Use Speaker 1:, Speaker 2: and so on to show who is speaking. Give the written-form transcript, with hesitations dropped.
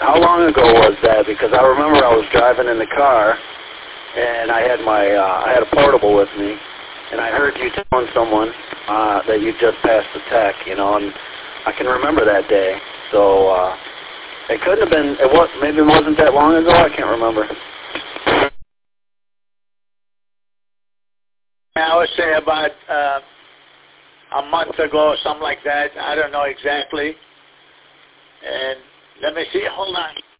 Speaker 1: How long ago was that? Because I remember I was driving in the car, and I had I had a portable with me, and I heard you telling someone that you just passed the tech, and I can remember that day. So it couldn't have been. Maybe it wasn't that long ago. I can't remember.
Speaker 2: I would say about a month ago, something like that. I don't know exactly. And let me see. Hold on.